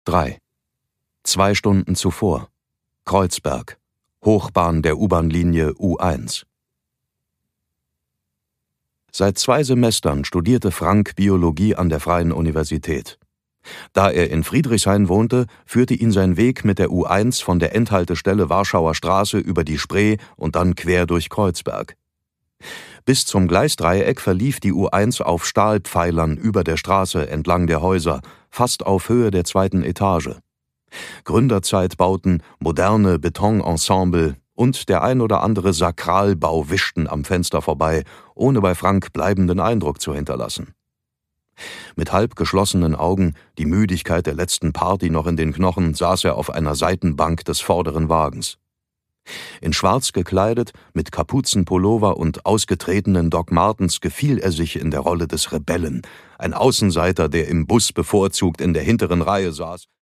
3. 2 Stunden zuvor. Kreuzberg. Hochbahn der U-Bahn-Linie U1. Seit 2 Semestern studierte Frank Biologie an der Freien Universität. Da er in Friedrichshain wohnte, führte ihn sein Weg mit der U1 von der Endhaltestelle Warschauer Straße über die Spree und dann quer durch Kreuzberg. Bis zum Gleisdreieck verlief die U1 auf Stahlpfeilern über der Straße entlang der Häuser, fast auf Höhe der 2. Etage. Gründerzeitbauten, moderne Betonensemble und der ein oder andere Sakralbau wischten am Fenster vorbei, ohne bei Frank bleibenden Eindruck zu hinterlassen. Mit halb geschlossenen Augen, die Müdigkeit der letzten Party noch in den Knochen, saß er auf einer Seitenbank des vorderen Wagens. In Schwarz gekleidet, mit Kapuzenpullover und ausgetretenen Doc Martens gefiel er sich in der Rolle des Rebellen, ein Außenseiter, der im Bus bevorzugt in der hinteren Reihe saß.